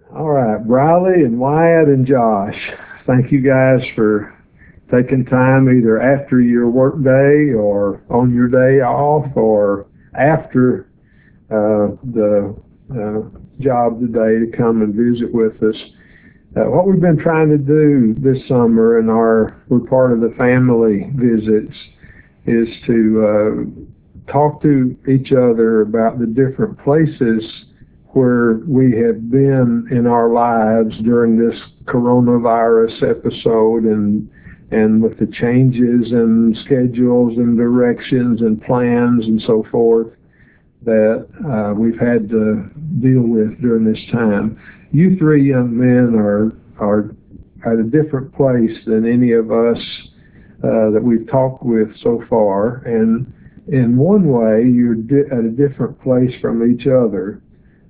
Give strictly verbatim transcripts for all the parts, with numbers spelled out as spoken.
All right, Briley and Wyatt and Josh, thank you guys for taking time either after your work day or on your day off or after uh, the uh, job today to come and visit with us. Uh, what we've been trying to do this summer in our, we're part of the family visits, is to uh, talk to each other about the different places where we have been in our lives during this coronavirus episode, and and with the changes and schedules and directions and plans and so forth that uh, we've had to deal with during this time. You three young men are are at a different place than any of us uh, that we've talked with so far, and in one way, you're di- at a different place from each other.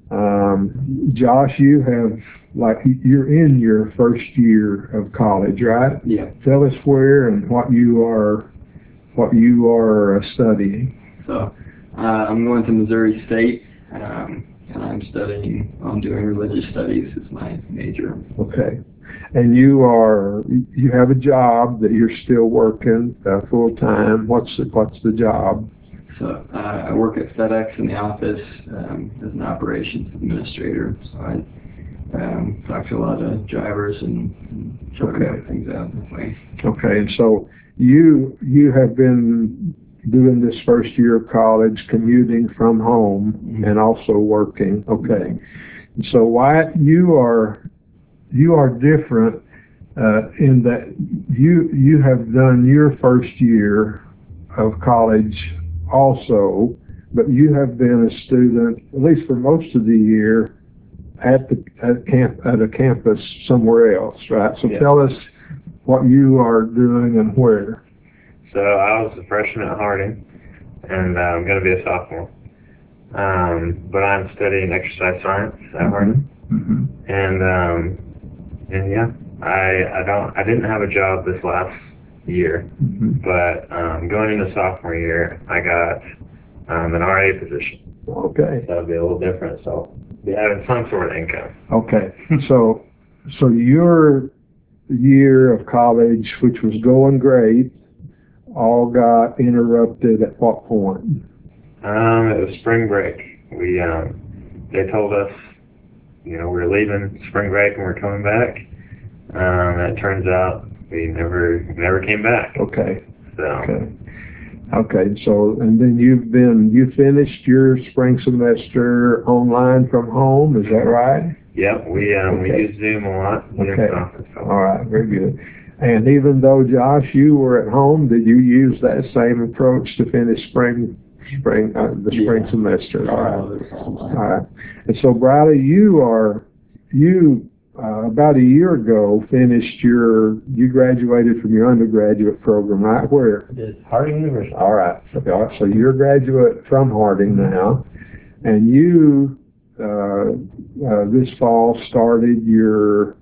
Um, Josh, you have, like, you're in your first year of college, right? Yeah. Tell us where and what you are, what you are uh, studying. So, uh, I'm going to Missouri State, um, and I'm studying, I'm doing religious studies as my major. Okay. And you are, you have a job that you're still working uh, full time. What's the, what's the job? So, uh, I work at FedEx in the office um, as an operations administrator. So I um, talk to a lot of drivers and, and try Okay. to work things out that way. Okay. And so you you have been doing this first year of college, commuting from home Mm-hmm. and also working. Okay. And so Wyatt, you are you are different uh, in that you you have done your first year of college also, but you have been a student, at least for most of the year, at the at camp at a campus somewhere else, right? So Yeah. tell us what you are doing and where. So I was a freshman at Harding, and uh, I'm going to be a sophomore. Um, but I'm studying exercise science at Harding, Mm-hmm. and um, and yeah, I I don't I didn't have a job this last year, Mm-hmm. but um, going into sophomore year, I got um, an R A position. Okay. So that'll be a little different. So I'll be having some sort of income. Okay. So so your year of college, which was going great, all got interrupted at what point? Um, it was spring break. We um, they told us, you know, we were leaving spring break and we're coming back. Um, and it turns out we never never came back. Okay. So Okay. Okay. So and then you've been you finished your spring semester online from home. Is that right? yep, we um, we Okay. use Zoom a lot. Zoom Okay. conference calls. All right. Very good. And even though Josh, you were at home, did you use that same approach to finish spring spring uh, the spring Yeah. semester? All right. All of it's online. All right. And so, Briley, you are, you uh, about a year ago finished your, you graduated from your undergraduate program, right? Where? I did Harding University. All right. So, all right. So you're a graduate from Harding now, and you uh, uh, this fall started your,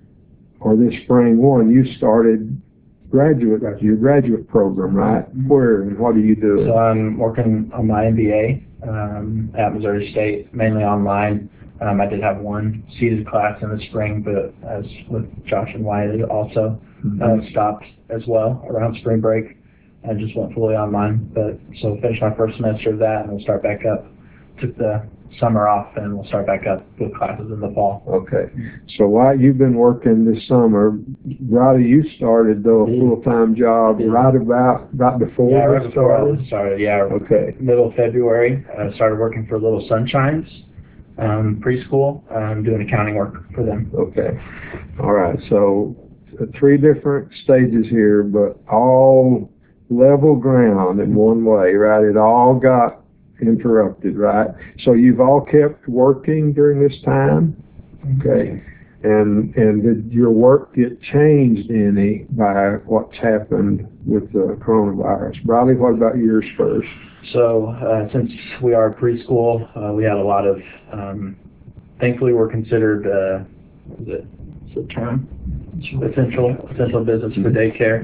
or this spring one, you started graduate your graduate program, right? Where and what do you do? So I'm working on my M B A um, at Missouri State, mainly online. Um, I did have one seated class in the spring, but as with Josh and Wyatt, it also uh, stopped as well around spring break. I just went fully online. But so finished my first semester of that, and we'll start back up. Took the summer off, and we'll start back up with classes in the fall. Okay. So while you've been working this summer, Roddy, you started though a Yeah. full-time job Yeah. right about right before Yeah, right this before all started? this started. Yeah, Okay. middle of February, I started working for Little Sunshines um, preschool, um, doing accounting work for them. Okay. All right. So uh, three different stages here, but all level ground in one way, right? It all got interrupted, right? So you've all kept working during this time? Okay. And and did your work get changed any by what's happened with the coronavirus? Bradley, what about yours first? So uh, since we are preschool, uh, we had a lot of, um, thankfully we're considered, uh, what is it, what's the term? Essential, essential business for daycare.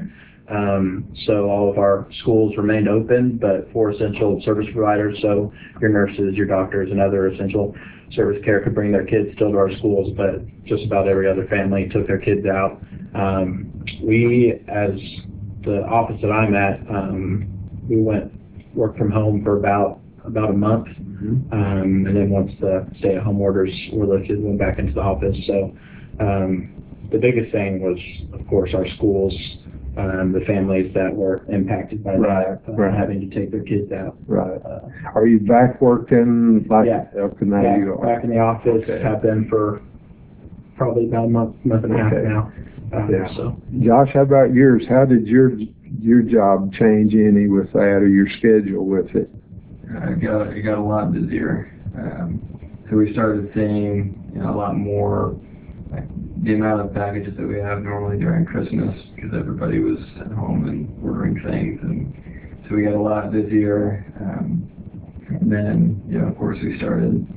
Um, so all of our schools remained open, but for essential service providers, so your nurses, your doctors, and other essential service care could bring their kids still to our schools, but just about every other family took their kids out. Um, we, as the office that I'm at, um, we went work from home for about about a month, Mm-hmm. um, and then once the stay-at-home orders were lifted, we went back into the office. So um, the biggest thing was, of course, our schools, um, the families that were impacted by Right, that, uh, right. having to take their kids out. Right. Uh, Are you back working like, Yeah. okay, now back, you are. back in the office, Okay. have been for probably about a month, month and a half Okay. now. Um, Yeah. So Josh, how about yours? How did your, your job change any with that, or your schedule with it? It got, it got a lot busier. Um, so we started seeing, you know, a lot more, like, the amount of packages that we have normally during Christmas, because everybody was at home and ordering things, and so we got a lot busier. Um, and then, you know, of course, we started,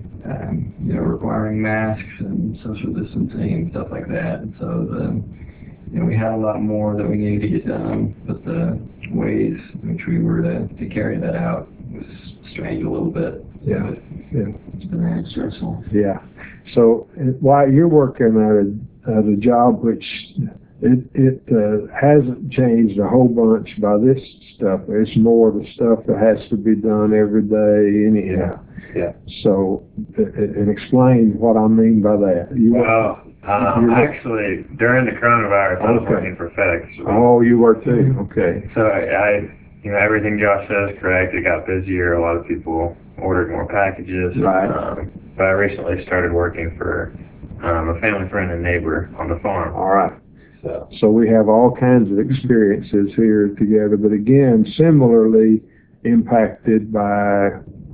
um, you know, requiring masks and social distancing and stuff like that. And so the, you know, we had a lot more that we needed to get done, but the ways in which we were to, to carry that out was strained a little bit. Yeah. But Yeah. it's been very stressful. Yeah. So uh, while you're working at a, at a job which it, it uh, hasn't changed a whole bunch by this stuff, it's more the stuff that has to be done every day anyhow. Yeah. So, uh, and explain what I mean by that. You Well, um, You're- actually, during the coronavirus, I was Okay. working for FedEx. Oh, you were too. Okay. So I, I, you know, everything Josh says is correct. It got busier. A lot of people ordered more packages. Right. Um, but I recently started working for um, a family friend and neighbor on the farm. All right. So So we have all kinds of experiences here together, but again, similarly impacted by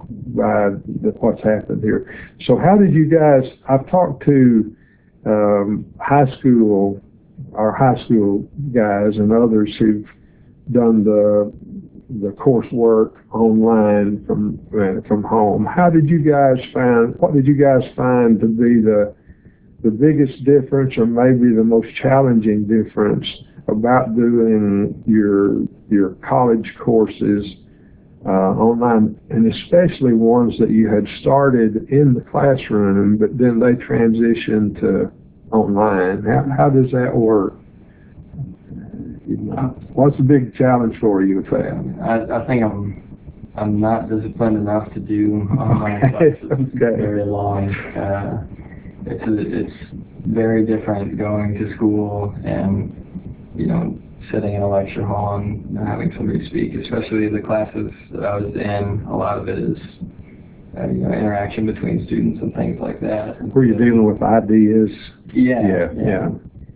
by the, what's happened here. So how did you guys? I've talked to um, high school, our high school guys and others who've done the the coursework online from uh, from home. How did you guys find? What did you guys find to be the the biggest difference, or maybe the most challenging difference about doing your your college courses uh, online, and especially ones that you had started in the classroom, but then they transitioned to online? How, how does that work? What's the big challenge for you with that? I, I think I'm I'm not disciplined enough to do online Okay, classes okay. very long. Uh, it's a, it's very different going to school and, you know, sitting in a lecture hall and having somebody speak, especially the classes that I was in. A lot of it is uh, you know, interaction between students and things like that. Were you dealing with ideas? Yeah, Yeah, yeah.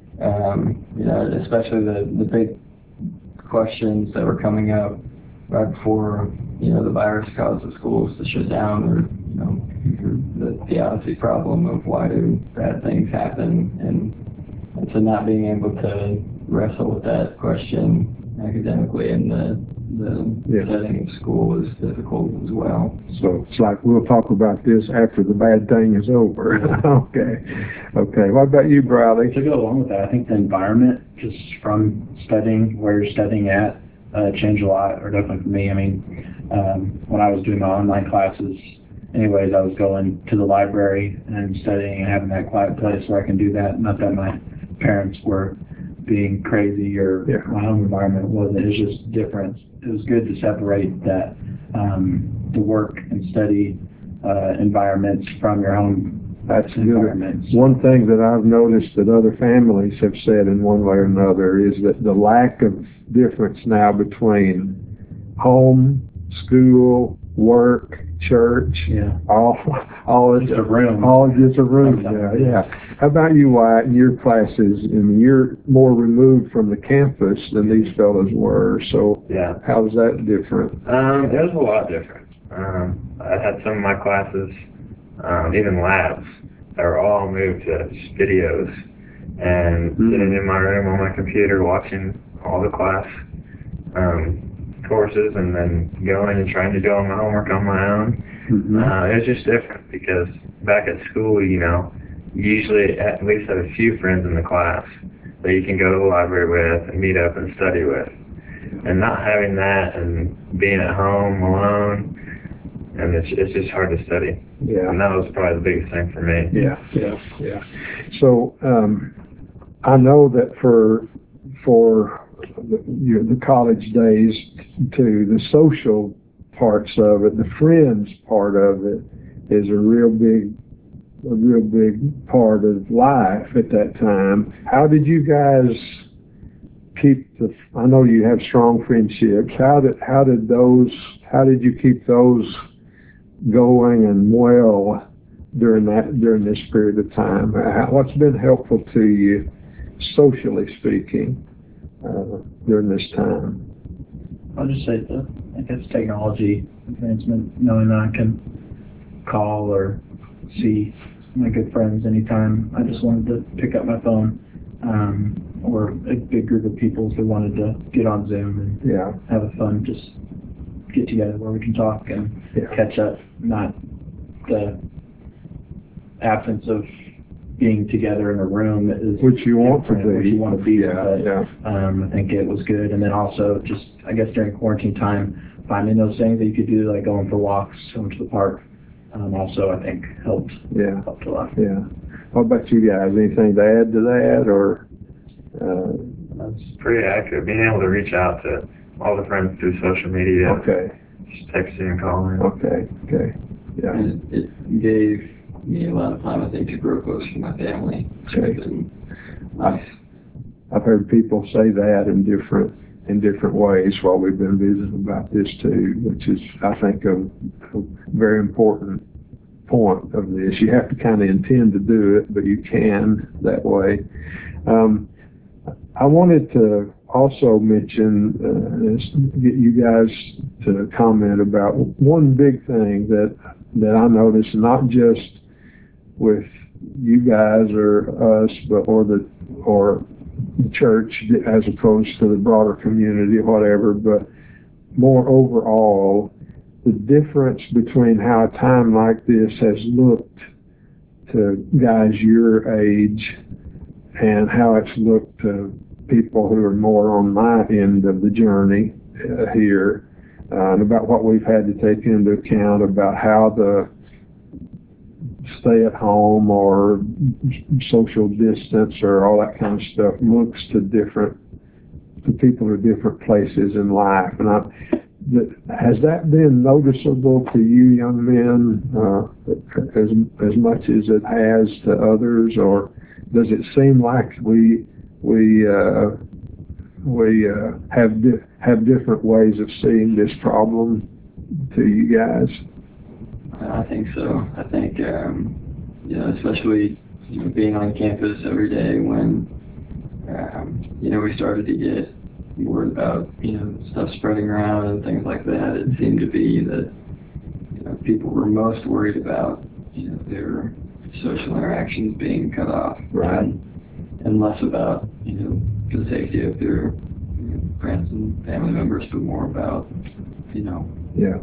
Um, you know, especially the, the big questions that were coming up right before, you know, the virus caused the schools to shut down, or, you know, the theodicy problem of why do bad things happen, and, and so not being able to wrestle with that question academically in the, the Yeah. setting of school is difficult as well. So it's like, we'll talk about this after the bad thing is over. Okay. Okay. What about you, Bradley? To go along with that, I think the environment, just from studying where you're studying at, uh, changed a lot, or definitely for me. I mean, um, when I was doing my online classes, anyways, I was going to the library and studying and having that quiet place where I can do that. Not that my parents were being crazy or Yeah. my home environment wasn't. It was just different. It was good to separate that, um, the work and study uh, environments from your home That's good. environments. One thing that I've noticed that other families have said in one way or another is that the lack of difference now between home, school, work, church, Yeah. all, all is Just a room. all just a room. Yeah, yeah. How about you, Wyatt, in your classes? I mean, you're more removed from the campus than these fellows were, so yeah. how's that different? Um, it was a lot different. Um, I had some of my classes, um, even labs, that were all moved to just videos, and Mhm. sitting in my room on my computer watching all the class um, courses, and then going and trying to do all my homework on my own. Mhm. Uh, it was just different because back at school, you know, you usually at least have a few friends in the class. that you can go to the library with and meet up and study with. And not having that and being at home alone, and it's it's just hard to study. Yeah. And that was probably the biggest thing for me. Yeah, yeah, yeah. So um, I know that for for the, you know, the college days too, the social parts of it, the friends part of it, is a real big a real big part of life at that time. How did you guys keep the? I know you have strong friendships. How did how did those? How did you keep those going and well during that during this period of time? What's been helpful to you, socially speaking, uh, during this time? I'll just say the, I guess technology advancement, knowing that I can call or see my good friends anytime I just wanted to pick up my phone, um, or a big group of people who wanted to get on Zoom and Yeah, have a fun, just get together where we can talk and yeah, catch up, not the absence of being together in a room is which you want to different, be. which you want to be, Yeah, but yeah, um, I think it was good. And then also just, I guess during quarantine time, finding those things that you could do, like going for walks, going to the park, um, also I think helped, yeah, helped a lot. yeah. What about you guys? Anything to add to that, or? Uh, That's pretty accurate. Being able to reach out to all the friends through social media, okay, just texting and calling. okay, okay. Yeah, And it, it gave me a lot of time, I think, to grow close to my family. Okay. It's been nice. I've heard people say that in different in different ways while we've been visiting about this too, which is, I think, a, a very important point of this. You have to kind of intend to do it, but you can that way. Um, I wanted to also mention, uh, is get you guys to comment about one big thing that that I noticed, not just with you guys or us, but or the or the church as opposed to the broader community or whatever, but more overall, the difference between how a time like this has looked to guys your age and how it's looked to people who are more on my end of the journey uh, here, uh, and about what we've had to take into account about how the stay at home or social distance or all that kind of stuff looks to different to people at different places in life. And I, the, has that been noticeable to you young men uh, as as much as it has to others, or does it seem like we we uh, we uh, have di- have different ways of seeing this problem to you guys? I think so. I think, um, you know, especially, you know, being on campus every day when, um, you know, we started to get word about, you know, stuff spreading around and things like that. It seemed to be that, you know, people were most worried about, you know, their social interactions being cut off. Right. And, and less about, you know, the safety of their, you know, friends and family members, but more about, you know, Yeah.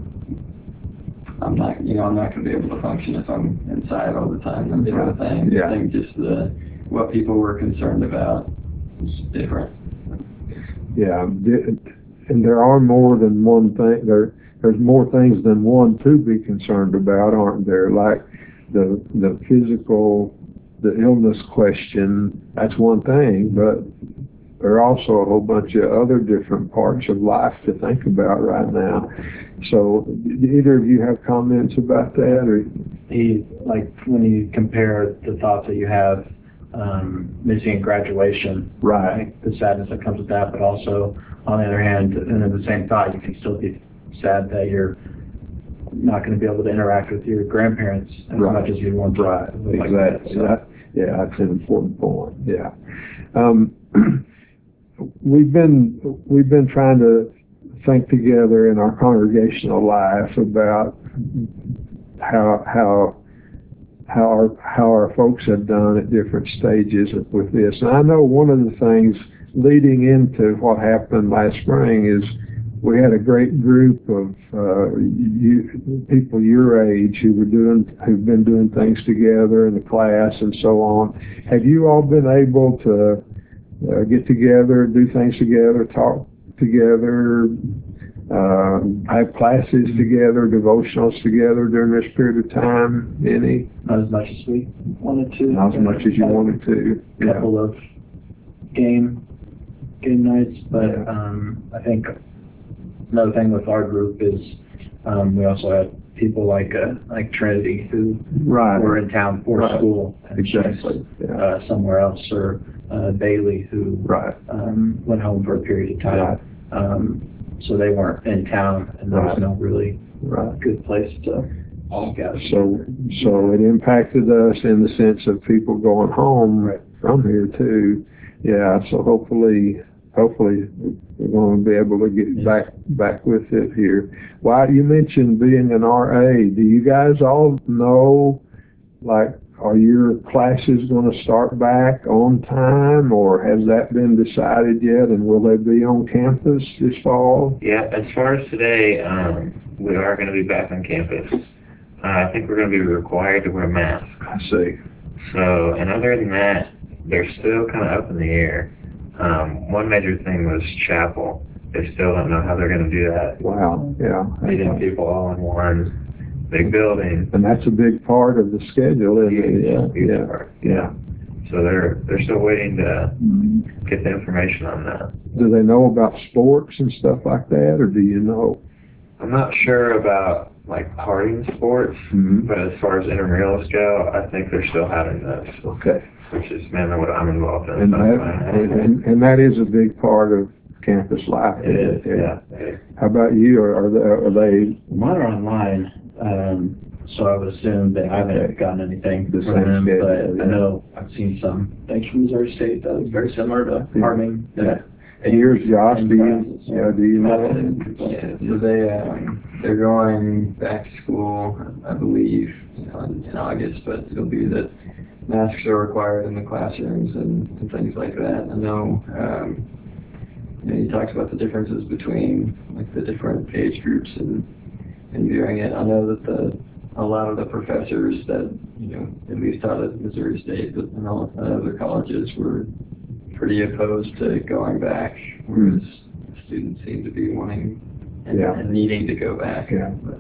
I'm not, you know, I'm not going to be able to function if I'm inside all the time, that sort of thing. Yeah. I think just the, what people were concerned about is different. Yeah, and there are more than one thing. There, there's more things than one to be concerned about, aren't there? Like the the physical, the illness question. That's one thing, but there are also a whole bunch of other different parts of life to think about right now. So, do either of you have comments about that, or? He, like, when you compare the thoughts that you have, um, missing graduation, Right. the sadness that comes with that, but also, on the other hand, and in the same thought, you can still be sad that you're not going to be able to interact with your grandparents as Right. much as you want to. Right, Like exactly. that, so. That, yeah, that's an important point. Yeah. Um, we've been we've been trying to think together in our congregational life about how how how our how our folks have done at different stages with this. And I know one of the things leading into what happened last spring is we had a great group of uh, you, people your age who were doing who've been doing things together in the class and so on. Have you all been able to uh, get together, do things together, talk together, uh, have classes together, devotionals together during this period of time? Any? Not as much as we wanted to. Not as much as you wanted to. A couple of game game nights, but Yeah. um, I think another thing with our group is um, we also had people like uh, like Trinity who Right. were in town for Right. school and Exactly. Yeah. uh, somewhere else, or uh, Bailey who Right. um, went home for a period of time. Right. Um, so they weren't in town, and there was Right. no really Right. good place to all gather. So, so it impacted us in the sense of people going home Right. from here too. Yeah. So hopefully, hopefully we're going to be able to get Yeah. back, back with it here. Why, you mentioned being an R A. Do you guys all know, like, are your classes going to start back on time, or has that been decided yet? And will they be on campus this fall? Yeah, as far as today, um, we are going to be back on campus. Uh, I think we're going to be required to wear masks. I see. So, and other than that, they're still kind of up in the air. Um, one major thing was chapel. They still don't know how they're going to do that. Wow. Yeah. Meeting people all in one big building. And that's a big part of the schedule, isn't it? Huge, Yeah. huge Yeah. part. Yeah. So they're they're still waiting to get the information on that. Do they know about sports and stuff like that, or do you know? I'm not sure about like partying sports, Mm-hmm. but as far as intramurals go, I think they're still having those, Okay. which is mainly what I'm involved in. And so that, I'm fine. and, and, and that is a big part of campus life. It is, Yeah. yeah. How about you? Are, are they, are they Mine are online, um, so I would assume that I haven't Okay. gotten anything The from same them, schedule, but yeah. I know I've seen some things from Missouri State that was very similar to Yeah. Harding. Yeah. And yours, Josh, do you, Classes, yeah, do you know? Yeah, so they, um, they're going back to school, I believe, you know, in, in August, but it'll be that masks are required in the classrooms and, and things like that. I know, um, you know, you talked about the differences between, like, the different age groups and, and viewing it. I know that the, a lot of the professors that, you know, at least taught at Missouri State, but in all other colleges were pretty opposed to going back, whereas students seem to be wanting and, Yeah. and needing to go back. Yeah. But,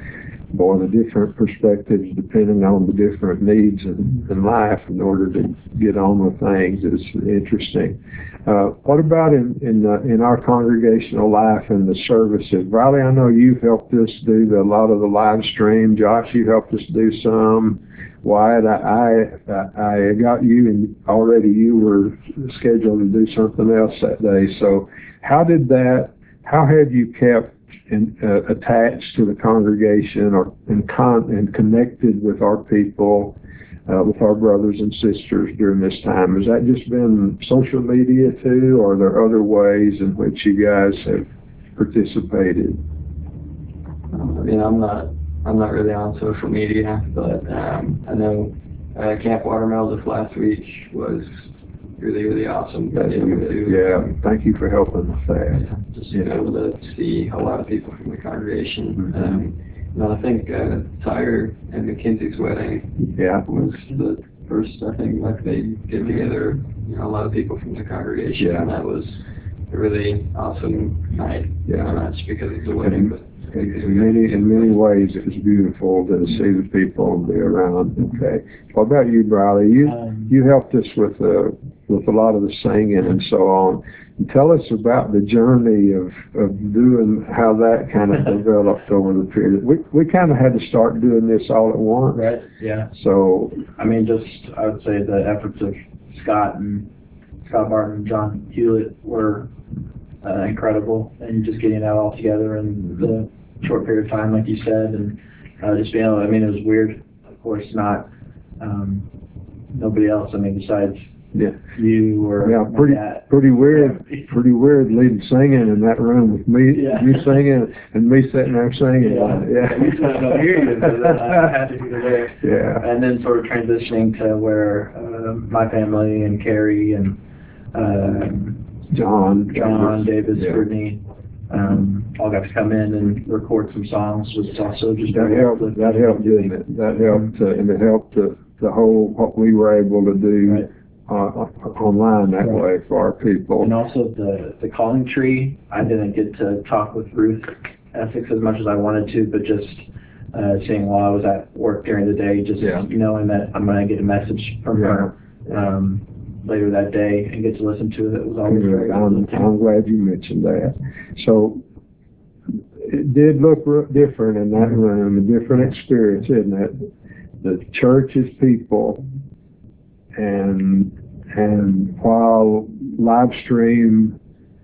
Boy, the different perspectives depending on the different needs in, in life in order to get on with things is interesting. Uh, what about in in, uh, in our congregational life and the services? Riley, I know you've helped us do the, a lot of the live stream. Josh, you helped us do some. Wyatt, I, I, I got you, and already you were scheduled to do something else that day. So how did that, how have you kept in, uh, attached to the congregation or and, con, and connected with our people, uh, with our brothers and sisters during this time? Has that just been social media too, or are there other ways in which you guys have participated? um, I mean, I'm not, I'm not really on social media, but um, I know uh, Camp Watermill this last week was really, really awesome. to That's be able good. to, Yeah, um, thank you for helping with that. Yeah, just to Yeah. be able to see a lot of people from the congregation. Mhm. Um, you know, I think uh, Tyre and Mackenzie's wedding Yeah, was the first, I think, like they get together, you know, a lot of people from the congregation, Yeah. and that was a really awesome night. Yeah. You know, not just because it's a wedding, but in, in many in many ways it was beautiful to see the people and be around. Okay, what about you, Briley? You Um, you helped us with uh, with a lot of the singing and so on. Tell us about the journey of, of doing, how that kind of developed over the period. We we kind of had to start doing this all at once. Right, yeah. So, I mean, just, I would say the efforts of Scott and Scott Martin and John Hewlett were uh, incredible, and just getting that all together in the short period of time, like you said, and uh, just being able, I mean, it was weird, of course, not, um, nobody else, I mean, besides yeah, you or yeah, my pretty dad. pretty weird, pretty weird leading singing in that room with me, Yeah. you singing and me sitting there singing. Yeah. Yeah. You just don't hear you, but then I had to be there. Yeah. And then sort of transitioning to where uh, my family and Carrie and um, John. John, Davis, Yeah. Brittany, um, all got to come in and record some songs, which is also just That very helped, uplifting. that helped, didn't it? That helped, uh, and it helped the, the whole, what we were able to do Right. uh, online that way for our people. And also the, the calling tree, I didn't get to talk with Ruth Essex as much as I wanted to, but just uh, seeing while I was at work during the day, just Yeah. knowing that I'm going to get a message from Yeah. her um, later that day and get to listen to it, it was always Good. very I'm, I'm glad you mentioned that. So it did look r- different in that room, a different experience, isn't it? The church is people, and and while live stream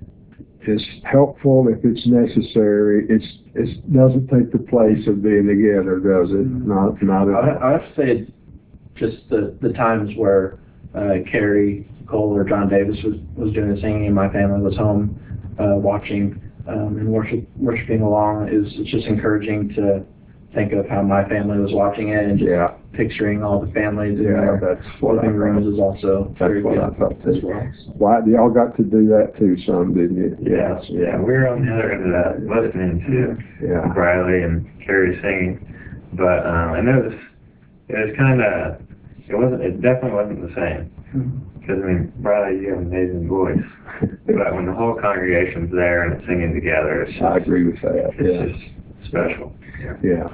is helpful if it's necessary, it's it doesn't take the place of being together, does it? Not not at I all. I have to say, just the, the times where uh, Carrie Cole or John Davis was, was doing the singing and my family was home uh, watching um, and worship, worshiping along is it's just encouraging to think of how my family was watching it and just Yeah. picturing all the families in Yeah, their that's what I living rooms thought. is also very That's what I good thought as too. well. So. Why y'all got to do that too, some, didn't you? Yeah, yeah, we were on the other end of that, listening to Yeah. Riley and Carrie singing, but um, and it was it was kind of it wasn't it definitely wasn't the same because I mean Riley, you have an amazing voice, but when the whole congregation's there and it's singing together, it's just, I agree with that. it's Yeah. just special. Yeah. Yeah.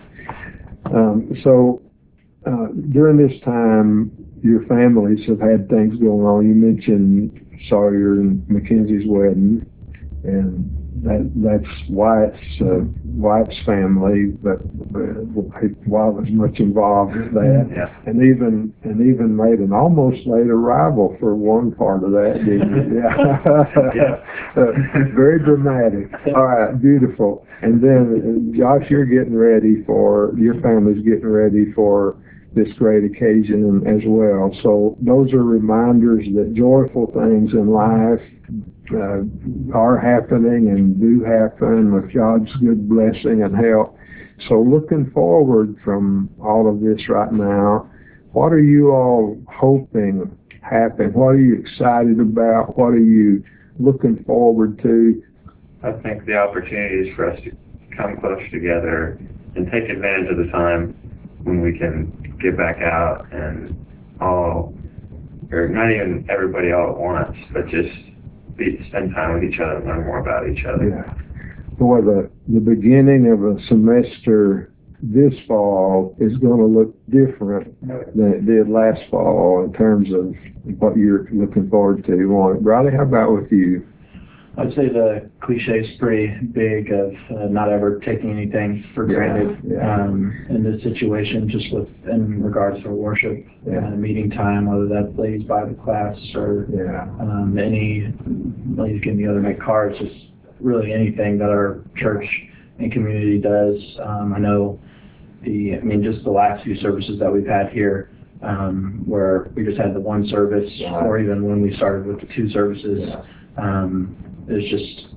Um, so uh, during this time, your families have had things going on. You mentioned Sawyer and Mackenzie's wedding, and that that's Wyatt's uh, Wyatt's family. But uh, Wyatt was much involved with that, Yeah. and even and even made an almost late arrival for one part of that. Didn't you? Yeah. Yeah. uh, very dramatic. All right, beautiful. And then uh, Josh, you're getting ready for your family's getting ready for this great occasion as well. So those are reminders that joyful things in life uh, are happening and do happen with God's good blessing and help. So looking forward from all of this right now, what are you all hoping happen? What are you excited about? What are you looking forward to? I think the opportunities for us to come closer together and take advantage of the time when we can get back out and all, or not even everybody all at once, but just be, spend time with each other and learn more about each other. Yeah. Boy, the, the beginning of a semester this fall is going to look different than it did last fall in terms of what you're looking forward to. Riley, how about with you? I'd say the cliche is pretty big of uh, not ever taking anything for Yeah, granted yeah. Um, in this situation, just with in regards to worship Yeah. and meeting time, whether that's ladies Bible class or Yeah. um, any ladies getting together, make cards, just really anything that our church and community does. Um, I know the, I mean, just the last few services that we've had here, um, where we just had the one service, Right. or even when we started with the two services. Yeah. Um, It's just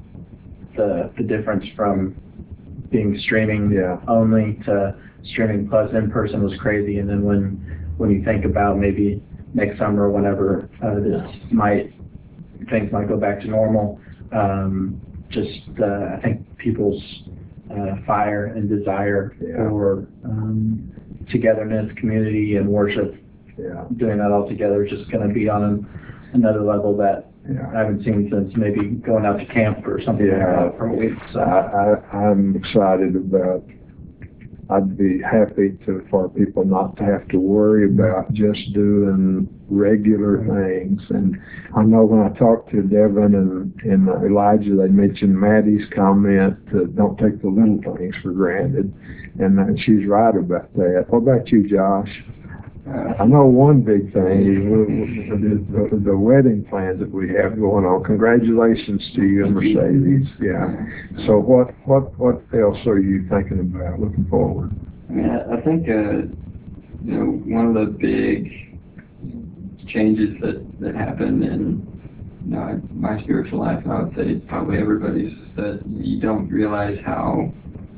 the the difference from being streaming Yeah. only to streaming plus in person was crazy. And then when when you think about maybe next summer or whenever uh, this might things might go back to normal, um, just uh, I think people's uh, fire and desire Yeah. for um, togetherness, community, and worship, Yeah. doing that all together is just going to be on an, another level that Yeah. I haven't seen since maybe going out to camp or something like Yeah. that for a week. So I, I, I'm excited about, I'd be happy to, for people not to have to worry about just doing regular things. And I know when I talked to Devin and, and Elijah, they mentioned Maddie's comment to don't take the little things for granted. And, and she's right about that. What about you, Josh? I know one big thing is the, the wedding plans that we have going on. Congratulations to you and Mercedes. Yeah. So what, what, what else are you thinking about looking forward? I mean, I, I think, uh, you know, one of the big changes that, that happened in, you know, my spiritual life, and I would say probably everybody's, is that you don't realize how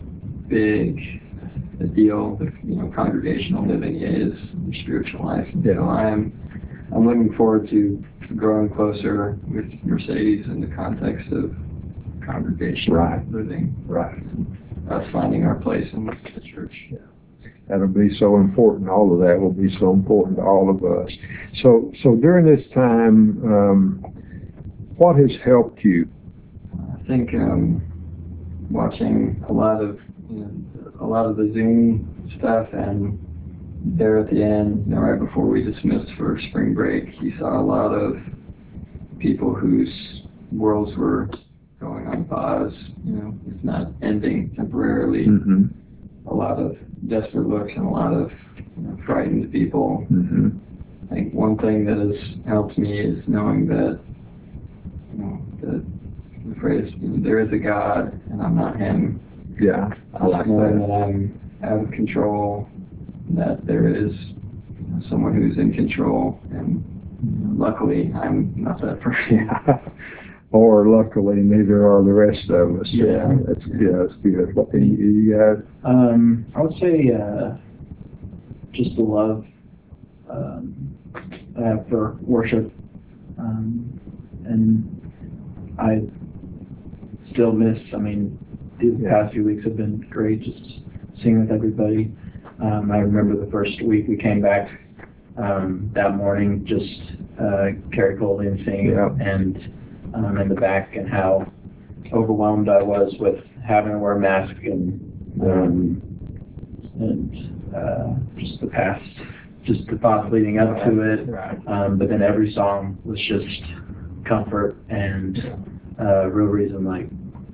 big a deal the, you know, congregational living is in your spiritual life. And so I'm, I'm looking forward to growing closer with Mercedes in the context of congregational Right. living. Right. Us finding our place in the church. Yeah. That'll be so important. All of that will be so important to all of us. So, so during this time, um, what has helped you? I think um, watching a lot of you know, a lot of the Zoom stuff, and there at the end, you know, right before we dismissed for spring break, you saw a lot of people whose worlds were going on pause, you know, if not ending temporarily. Mm-hmm. A lot of desperate looks and a lot of you know, frightened people. Mm-hmm. I think one thing that has helped me is knowing that, you know, the, the phrase, you know, there is a God and I'm not him. Yeah, I like knowing that. that I'm out of control, that there is you know, someone who's in control, and you know, luckily I'm not that person. Yeah. Or luckily, neither are the rest of us. Yeah. That's, yeah, that's good. What do you, you got? Um, I would say uh, just the love um, I have for worship, um, and I still miss. I mean, these Yeah. past few weeks have been great, just singing with everybody. Um, I remember the first week we came back um, that morning, just uh, Carrie Coley and singing, Yeah. and um, in the back, and how overwhelmed I was with having to wear a mask and um, and uh, just the past, just the thoughts leading up to it. Right. Um, but then every song was just comfort and uh, real reason, like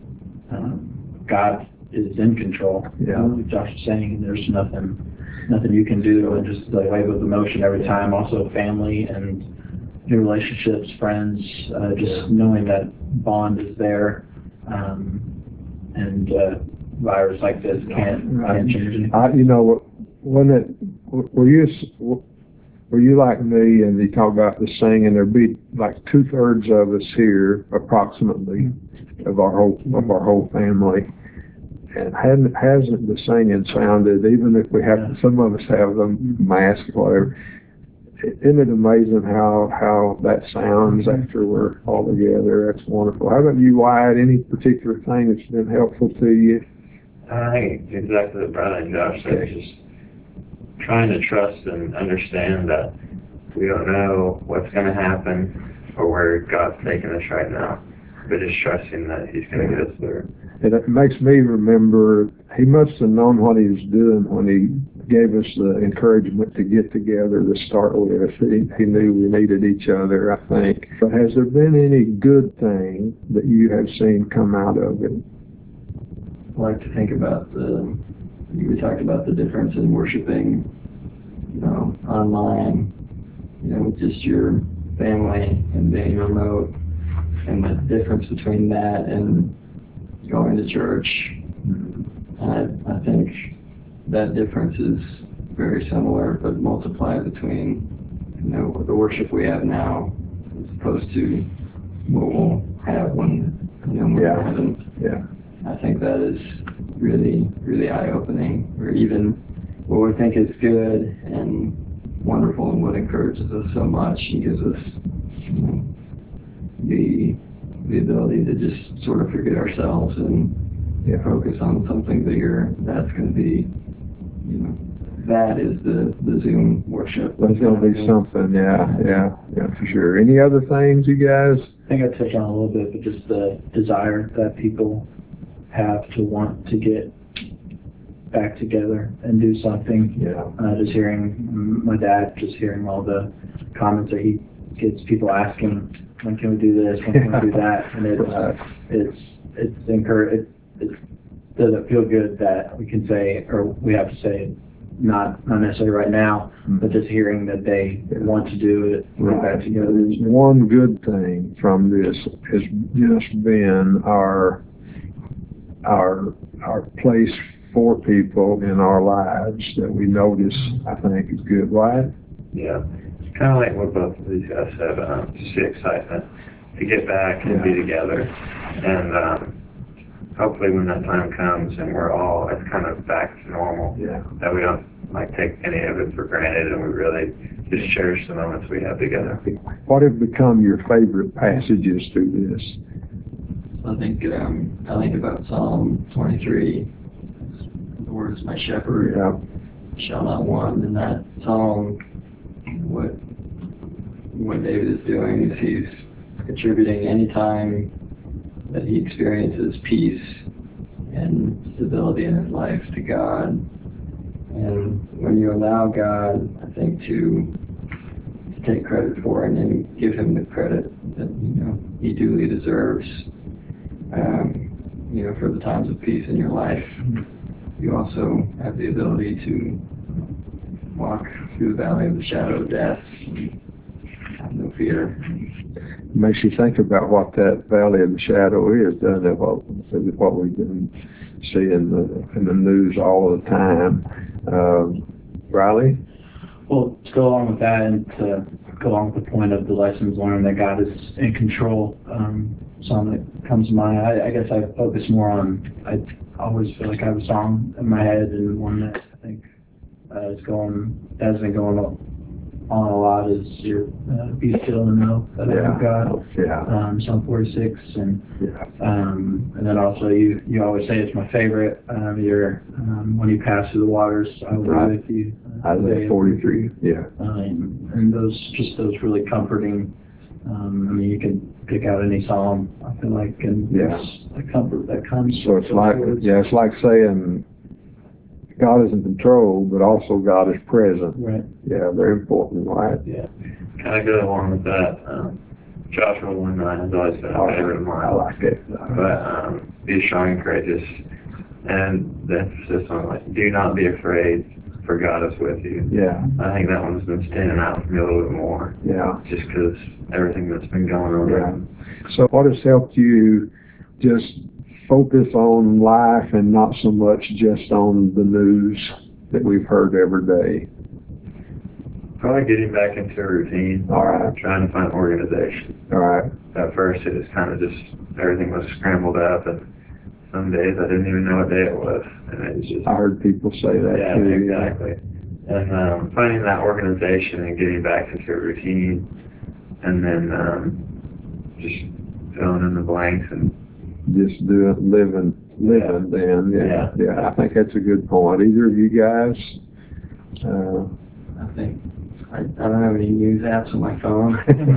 um, God is in control. Yeah. Like Josh was saying, there's nothing, nothing you can do, and just the wave of emotion every time. Also, family and new relationships, friends, uh, just knowing that bond is there, um, and uh, virus like this can't can't change anything. I, you know, when it, were you, were you like me and you talk about the singing, there'd be like two thirds of us here, approximately, of our whole, of our whole family. And hadn't, hasn't the singing sounded, even if we have, Yeah. some of us have them mask or whatever, isn't it amazing how, how that sounds after we're all together? That's wonderful. How about you, Wyatt? Any particular thing that's been helpful to you? I think it's exactly what Brad and Josh said. Okay. Just trying to trust and understand that we don't know what's going to happen or where God's taking us right now, but just trusting that He's going to get us through. And it makes me remember, he must have known what he was doing when he gave us the encouragement to get together to start with. He, he knew we needed each other, I think. But has there been any good thing that you have seen come out of it? I like to think about the, we talked about the difference in worshiping, you know, online, you know, with just your family and being remote, and the difference between that and going to church. And I, I think that difference is very similar, but multiplied between, you know, the worship we have now as opposed to what we'll have when, you know, we're Yeah. in heaven. Yeah. I think that is really, really eye-opening, or even what we think is good and wonderful and what encourages us so much and gives us, you know, the the ability to just sort of forget ourselves and Yeah. focus on something bigger. That's going to be, you know, that is the, the Zoom worship. There's going to be something, yeah, yeah, yeah, for sure. Any other things, you guys? I think I touched on it a little bit, but just the desire that people have to want to get back together and do something. Yeah. Uh, just hearing my dad, just hearing all the comments that he gets, people asking, when can we do this, when can we do that, and it's Right. it's it's encourage it, it doesn't feel good that we can say, or we have to say, not not necessarily right now, but just hearing that they want to do it, get back together. One good thing from this has just been our our our place for people in our lives that we notice, I think, is good, right? Yeah. Kind of like what both of these guys said, um, just the excitement to get back and Yeah. be together. And um, hopefully when that time comes and we're all, it's kind of back to normal, Yeah. that we don't like take any of it for granted and we really just cherish the moments we have together. What have become your favorite passages through this? I think um, I think about Psalm twenty-three. The Lord is my shepherd. Yeah. shall not want. In that song, what what David is doing is he's contributing any time that he experiences peace and stability in his life to God. And when you allow God, I think, to to take credit for it and give him the credit that, you know, he duly deserves, um, you know, for the times of peace in your life, you also have the ability to walk through the valley of the shadow of death and have no fear. Makes you think about what that valley of the shadow is, doesn't it? What, what we've been seeing in the, in the news all the time. Um, Riley? Well, to go along with that and to go along with the point of the lessons learned that God is in control, um, song that comes to mind, I, I guess I focus more on, I always feel like I have a song in my head, and one that I think uh, is going, has been going on on a lot is your uh, Be Still and Know That I Am God, Yeah. um, Psalm forty-six, and Yeah. um, and then also you you always say it's my favorite, um, your um, when you pass through the waters, I will Right. be with you. Uh, Isaiah forty-three. Yeah. um, and those just those really comforting. Um, I mean, you can pick out any psalm, I feel like, and Yeah. there's a comfort that comes. So with it's those like, words. yeah, it's like saying God is in control, but also God is present. Right. Yeah, very important, right? Yeah. Kind of go along with that. Um, Joshua one nine has always been a favorite of I mine. like it. But um, be strong and courageous. And the emphasis on, like, do not be afraid, for God is with you. Yeah, I think that one's been standing out for me a little bit more, yeah, just because everything that's been going on. yeah. So what has helped you just focus on life and not so much just on the news that we've heard every day? Probably getting back into a routine. All right. Trying to find organization. All right. At first, it was kind of just, everything was scrambled up, and some days I didn't even know what day it was, and it was just. I heard people say that Yeah, too. exactly. And um, finding that organization and getting back into a routine, and then um, just filling in the blanks and Just doing, living, living then. Yeah, Yeah. yeah. I think that's a good point. Either of you guys? Uh, I think I, I don't have any news apps on my phone.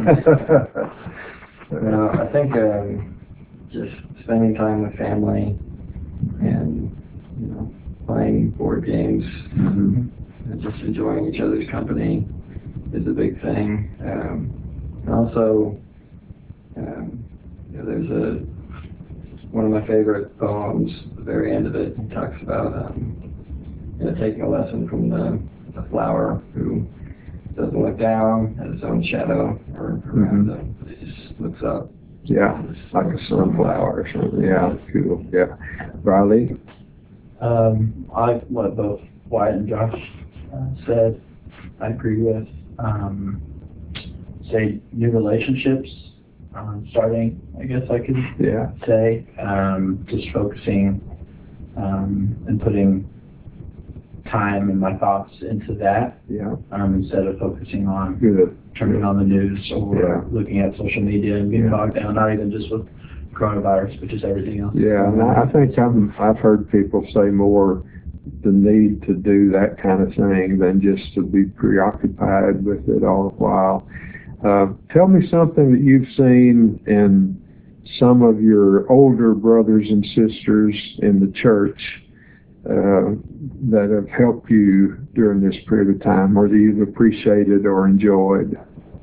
No, I think um, just spending time with family and, you know, playing board games mhm. and just enjoying each other's company is a big thing. Um, and also, um, you know, there's a one of my favorite poems. At the very end of it, he talks about um, you know, taking a lesson from the, the flower who doesn't look down at his own shadow or around Mhm. him, but he just looks up. Yeah, It's like a sunflower or something. Yeah, cool. Yeah. Riley? Um, I like what both Wyatt and Josh uh, said. I agree with. Um, say new relationships, um, starting. I guess I could Yeah. say um, just focusing um, and putting time and my thoughts into that Yeah. um, instead of focusing on Good. turning on the news or Yeah. looking at social media and being Yeah. bogged down. Not even just with coronavirus, but just everything else. Yeah, and I I think I'm, I've heard people say more the need to do that kind of thing than just to be preoccupied with it all the while. Uh, tell me something that you've seen in some of your older brothers and sisters in the church uh, that have helped you during this period of time, or that you've appreciated or enjoyed.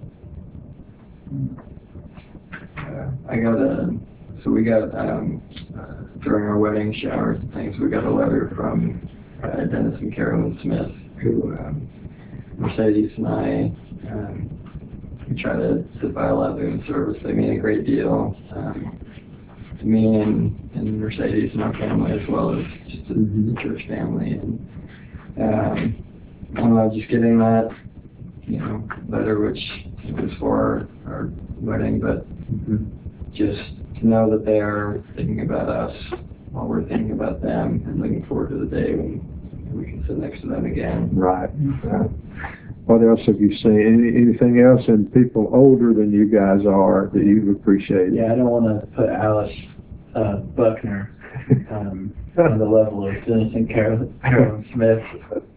Uh, I got a, so we got, um, uh, during our wedding showers and things, we got a letter from uh, Dennis and Carolyn Smith, who um, Mercedes and I, um, we try to sit by a lot during the service. They mean a great deal um, to me and, and Mercedes and our family, as well as just the, the church family. And um, I don't know, just getting that, you know, letter, which was for our, our wedding, but just to know that they are thinking about us while we're thinking about them, and looking forward to the day when we can sit next to them again. Right. Right. What else have you seen? Any, anything else in people older than you guys are that you've appreciated? Yeah, I don't want to put Alice uh, Buckner um, on the level of Dennis and Carolyn, Carolyn Smith.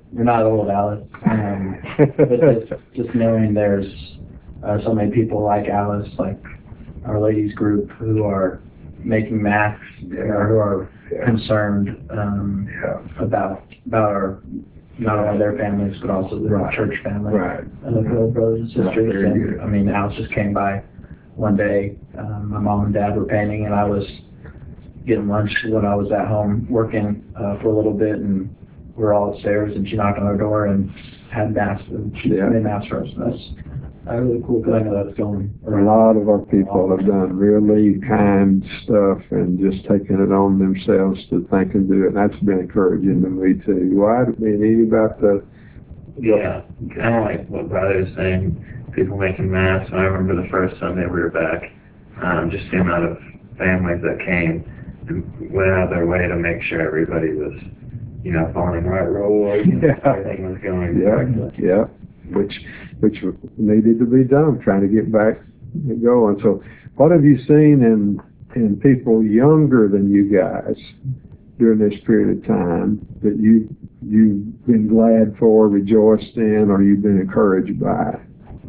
you're not old, Alice. Um, but just, just knowing there's uh, so many people like Alice, like Our Lady's group, who are making masks, Yeah. or who are Yeah. concerned um, Yeah. about about our not only their families but also the Right. church family, Right. uh, the brothers and Yeah, sisters. very And good. I mean, Alice just came by one day. Um, my mom and dad were painting, and I was getting lunch when I was at home working uh, for a little bit, and we were all upstairs, and she knocked on our door and had mass. And she Yeah. made mass for us. And that's a really cool thing that that's going A around. lot of our people have done really kind stuff and just taken it on themselves to think and do it. And that's been encouraging to me too. Why, I mean, any about the, Yeah, kind of like what Brother was saying, people making masks. I remember the first Sunday we were back, um, just the amount of families that came and went out of their way to make sure everybody was, you know, following the right rules, and Yeah. everything was going yeah, correctly. yeah, which, which needed to be done, trying to get back going. So what have you seen in, in people younger than you guys during this period of time that you, you've been glad for, rejoiced in, or you've been encouraged by?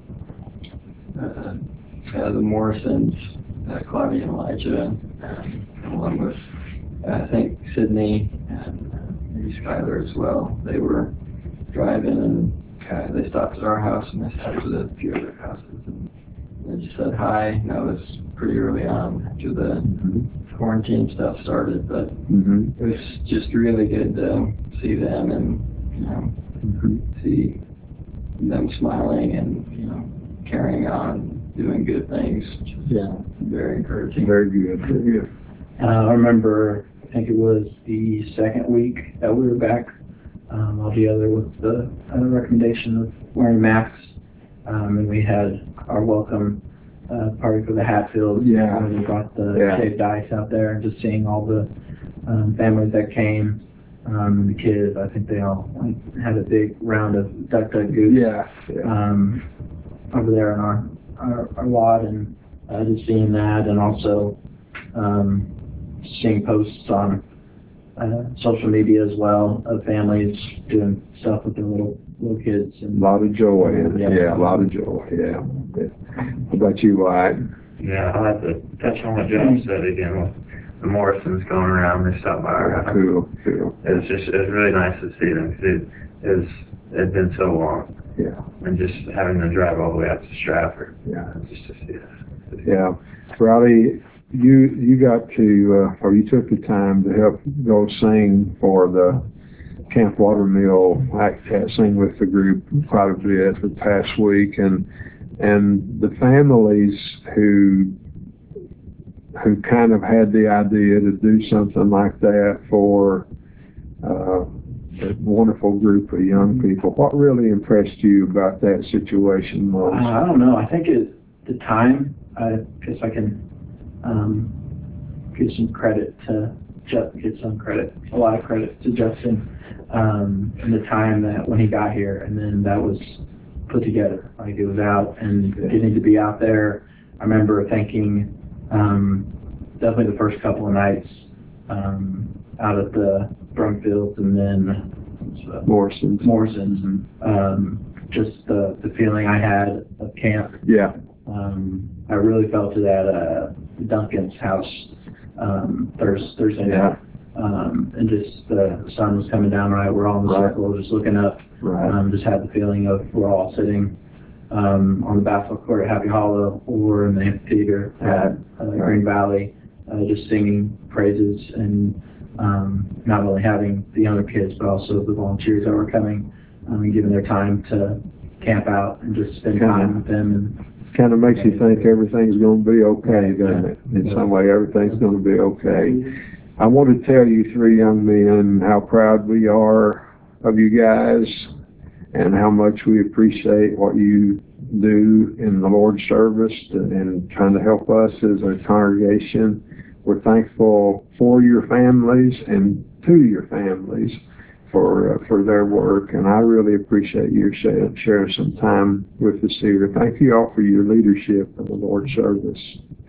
Uh, yeah, the Morrisons, uh, Claudia and Elijah, um, along with, uh, I think, Sydney and uh, maybe Skylar as well. They were driving and uh, they stopped at our house and they stopped at a few other houses and they just said hi. And that was pretty early on after the Mm-hmm. quarantine stuff started, but Mm-hmm. it was just really good to see them and, you know, Mm-hmm. see them smiling and, you know, carrying on, doing good things. Which is Yeah. very encouraging. Very good, very good. Uh, I remember, I think it was the second week that we were back, um, altogether with the uh, recommendation of wearing masks. Um, and we had our welcome uh, party for the Hatfields. Yeah. And we brought the Yeah. shaved ice out there and just seeing all the um, families that came. Um, and the kids, I think they all like, had a big round of Duck Duck Goose. Yeah, yeah. Um, over there in our, our, our lot, and uh, just seeing that, and also um, seeing posts on uh, social media as well of families doing stuff with their little little kids. A And lot of joy in it. Yeah. Yeah, a lot of joy. Yeah. Yeah. How about you, Wyatt? Yeah, I'll have to touch on what Josh said again with the Morrisons going around. They stopped by our house. Cool, cool. It was just, it was really nice to see them, because it, it was, it had been so long. Yeah, And just having them drive all the way out to Stratford, yeah. just to see us. Yeah. Rowdy, you, you got to, uh, or you took the time to help go sing for the Camp Watermill, I sing with the group quite a bit the past week, and, and the families who, who kind of had the idea to do something like that for, uh, a wonderful group of young people. What really impressed you about that situation uh, was? I don't know. I think it, the time. I guess I can um, give some credit to Ju- give some credit, a lot of credit to Justin, um, and the time that when he got here, and then that was put together. Like it was out and getting to be out there. I remember thinking um, definitely the first couple of nights um, out at the Brumfields and then uh, Morrison's. Morrison's, um, just the, the feeling I had of camp. Yeah, Um, I really felt it at uh, Duncan's house um, Thursday, Thursday yeah, night. Um, and just the sun was coming down right. We're all in the Right. circle, just looking up. right. Um, just had the feeling of we're all sitting um, on the basketball court at Happy Hollow or in the amphitheater at uh, Green Valley, uh, just singing praises and um, not only having the younger kids, but also the volunteers that were coming um, and giving their time to camp out and just spend time with them. And Kind of makes you think everything's going to be okay, doesn't it? In some way, everything's going to be okay. I want to tell you three young men how proud we are of you guys and how much we appreciate what you do in the Lord's service and trying to help us as a congregation. We're thankful for your families and to your families for uh, for their work, and I really appreciate you sharing, sharing some time with us here. Thank you all for your leadership in the Lord's service.